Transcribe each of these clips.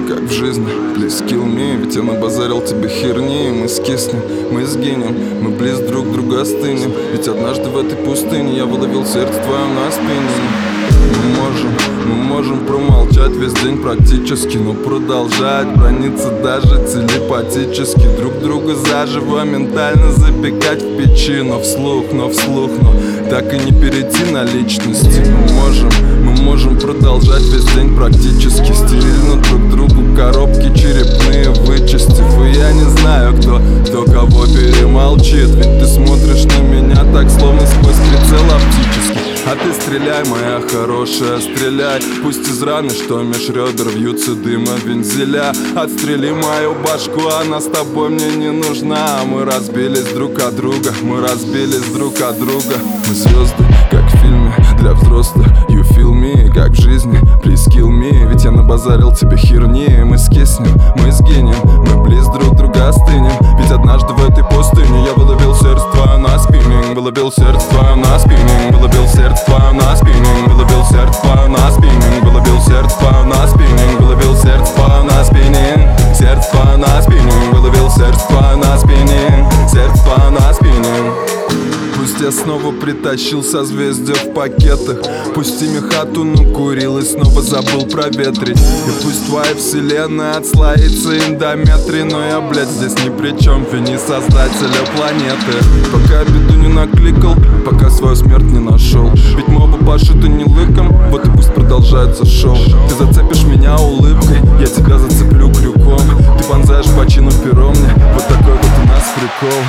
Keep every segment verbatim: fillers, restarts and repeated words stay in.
как в жизни, please kill me. Ведь я набазарил тебе херни, и мы скиснем, мы сгинем, мы близ друг друга остынем. Ведь однажды в этой пустыне я выловил сердце твое на спине. Мы можем, мы можем промолчать весь день практически, но продолжать браниться даже телепатически. Друг друга заживо ментально запекать в печи. Но вслух, но вслух, но так и не перейти на личности. Мы можем, мы можем продолжать весь день практически, стерильно друг другу коробки черепные вычистив. И я не знаю, кто, кто кого перемолчит. Ведь ты смотришь на меня так, словно сквозь прицел оптический. А ты стреляй, моя хорошая, стреляй. Пусть из раны, что меж ребер вьются дым от вензеля. Отстрели мою башку, она с тобой мне не нужна. Мы разбились друг от друга, мы разбились друг от друга. Мы звезды, как в фильме для взрослых. You feel me, как в жизни, please kill me. Ведь я набазарил тебе херни, мы скиснем, мы сгинем, мы близ друг друга остынем. Ведь однажды в этой пустыне я выловил сердце твое на спиннинг. Выловил сердце твое на спиннинг. Выловил сердце твое на спиннинг. Выловил сердце твое на спиннинг. Выловил сердце твое на спиннинг. Выловил сердце твое на спиннинг. Сердце твое на спиннинг. Выловил сердце твое на спиннинг. Сердце твое на спиннинг. Пусть я снова притащил созвездия в пакетах. Пусть ими хату накурил и снова забыл проветрить. И пусть твоя вселенная отслоится эндометрий. Но я, блядь, здесь ни при чем, вини создателя планеты. Пока беду не накликал, пока свою смерть не нашел. Ведь мы оба пошиты не лыком, вот и пусть продолжается шоу. Ты зацепишь меня улыбкой, я тебя зацеплю крюком. Ты вонзаешь бочину пером мне, вот такой вот у нас прикол.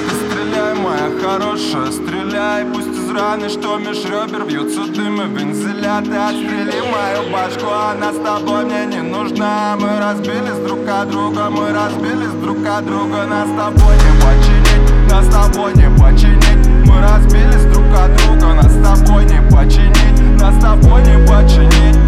Моя хорошая, стреляй. Пусть из раны, что меж ребер вьются дым и вензеля. Ты отстрели мою башку, она с тобой мне не нужна. Мы разбились друг от друга, мы разбились друг от друга. Нас с тобой не починить, нас с тобой не починить. Мы разбились друг от друга, нас с тобой не починить, нас с тобой не починить.